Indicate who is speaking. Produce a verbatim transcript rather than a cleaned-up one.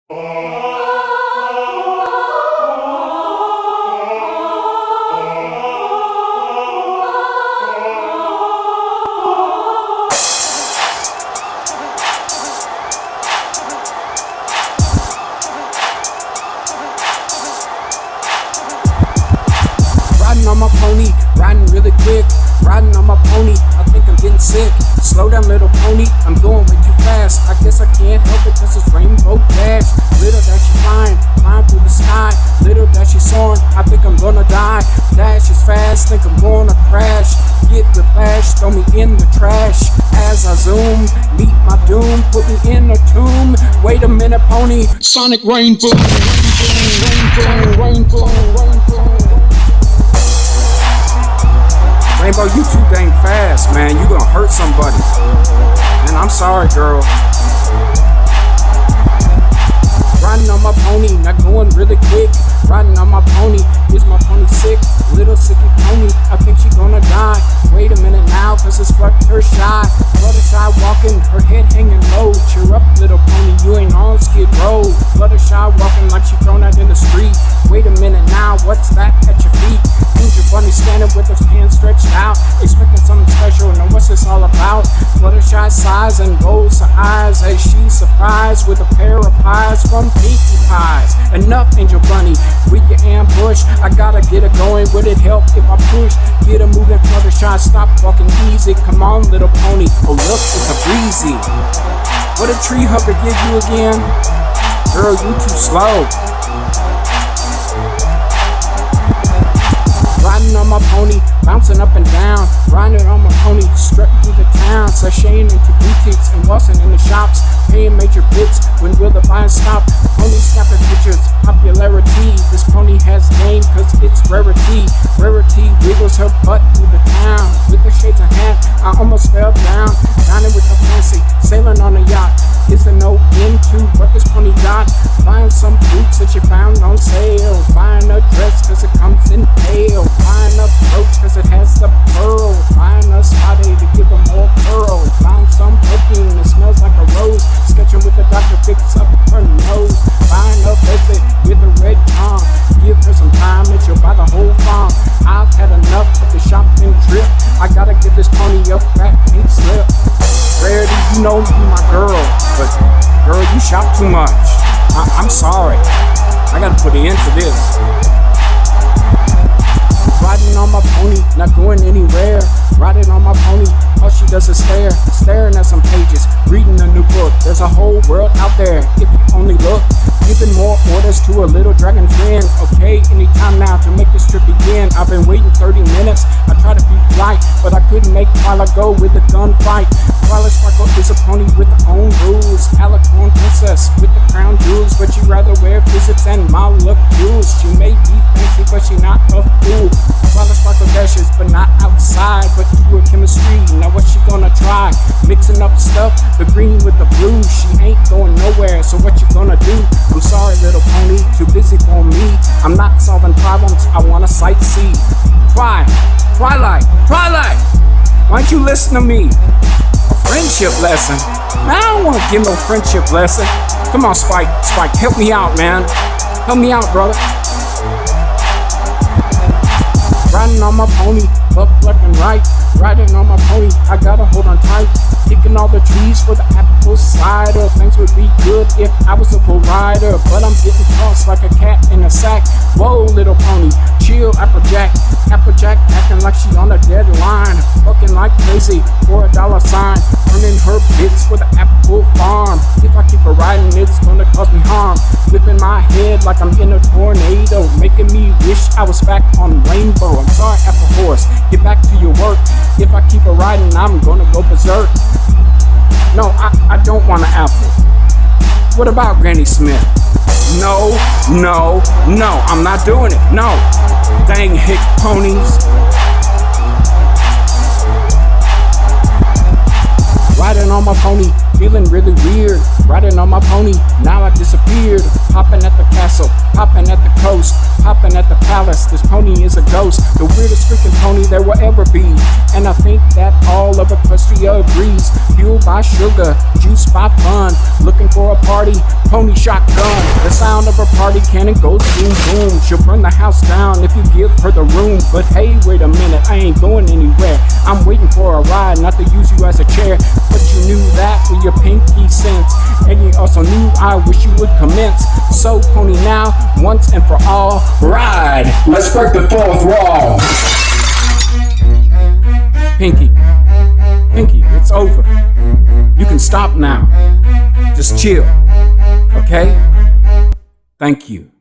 Speaker 1: Riding on my pony, riding really quick. Riding on my pony, I think I'm getting sick. Slow down, little pony, I'm going way too fast. I guess I can't help it cause it's rainbow dash. Little dash is flying, flying through the sky. Little dash is soaring, I think I'm gonna die. Dash is fast, think I'm gonna crash. Get whiplash, throw me in the trash. As I zoom, meet my doom, put me in a tomb. Wait a minute, pony. Sonic rainbow, rainbow, rainbow, rainbow, rainbow. Rainbow, you too dang fast, man. You gonna hurt somebody. And I'm sorry, girl. Riding on my pony, not going really quick. Riding on my pony, is my pony sick? Little sicky pony, I think she gonna die. Wait a minute now, cause it's Fluttershy. Fluttershy walking, her head hanging low. Cheer up, little pony, you ain't on Skid Row. Fluttershy walking like she thrown out in the street. Wait a minute now, what's that at your feet? Angel Bunny standing with her hands stretched out, expecting something special. Now what's this all about? Fluttershy sighs and rolls her eyes as she's surprised with a pair of pies from Pinkie Pies. Enough, Angel Bunny, with your ambush. I gotta get her going. Would it help if I push? Get her moving, Fluttershy. Stop walking easy. Come on, little pony. Oh look, it's a breezy. What a tree hugger give you again? Girl, you too slow. Riding on my pony, bouncing up and down. Riding on my pony, strutting through the town. Sashaying into boutiques and waltzing in the shops. Paying major bids, when will the buying stop? Pony snapping pictures, popularity. This pony has game cause it's rarity. Rarity wiggles her butt through the town. With her shades of hat, I almost fell down. Dining with the fancy, sailing on a yacht. Is there no end to what this pony got? Buying some boots that you found on sale. Buying a dress cause it comes in pale. Buying a brooch cause it has the pearl. Buying a spotty to give her more curl. Found some perfume that smells like a rose. Sketching with the doctor, picks up her nose. Buying a visit with a red tongue. Give her some time and she'll buy the whole farm. I've had enough of the shopping trip. I gotta give this pony a fat pink slip. Rarity, you know you my girl, but girl, you shop too much. I I'm sorry. I gotta put an end to this. Riding on my pony, not going anywhere. Riding on my pony, all she does is stare. Staring at some pages, reading a new book. There's a whole world out there, if you only look. Giving more orders to a little dragon friend. Okay, anytime now to make this trip begin. I've been waiting thirty minutes. I try to be polite, but I couldn't make Twilight go with a gunfight. Twilight Sparkle is a pony with her own rules. Alicorn princess with the crown jewels, but she rather wear physics and molecules. She may be fancy, but she not a fool. Twilight Sparkle dashes, but not outside, but to her chemistry. Now what she gonna try? Mixing up stuff, the green with the blue. She ain't going nowhere, so what you gonna do? I'm sorry, little pony, too busy for me. I'm not solving problems, I wanna sightsee. Try, Twilight, Twilight, why don't you listen to me? A friendship lesson? Man, I don't wanna give no friendship lesson. Come on, Spike, Spike, help me out, man. Help me out, brother. Riding on my pony, up left and right. Riding on my pony, I gotta hold on tight. Picking all the trees for the apple cider. Things would be good if I was a bull rider, but I'm getting tossed like a cat in a sack. Whoa, little pony, chill, Applejack. Applejack acting like she on a deadline. Fucking like crazy for a dollar sign. Earning her bits for the apple farm. If I keep her riding, it's gonna cause me harm. Whipping my head like I'm in a tornado, making me wish I was back on Rainbow. I'm sorry, Apple Horse, get back to your work. If I keep her riding, I'm gonna go berserk. No, I, I don't want an apple. What about Granny Smith? No, no, no, I'm not doing it, no. Dang hick ponies. Riding on my pony, feeling really weird. Riding on my pony, now I disappeared. Popping at the castle, popping at the coast, popping at the palace. This pony is a ghost, the weirdest freaking pony there will ever be. And I think that all of Equestria agrees. Fueled by sugar, juiced by fun, looking for a party, pony shotgun. The sound of her party cannon goes boom boom. She'll burn the house down if you give her the room. But hey, wait a minute, I ain't going anywhere. I'm waiting for a ride, not to use you as a chair. But you knew that with your pinky sense, and you also knew I wish you would commence. So pony now, once and for all, ride!
Speaker 2: Let's break the fourth wall.
Speaker 1: Pinky, Pinky, it's over. You can stop now. Just chill, okay? Thank you.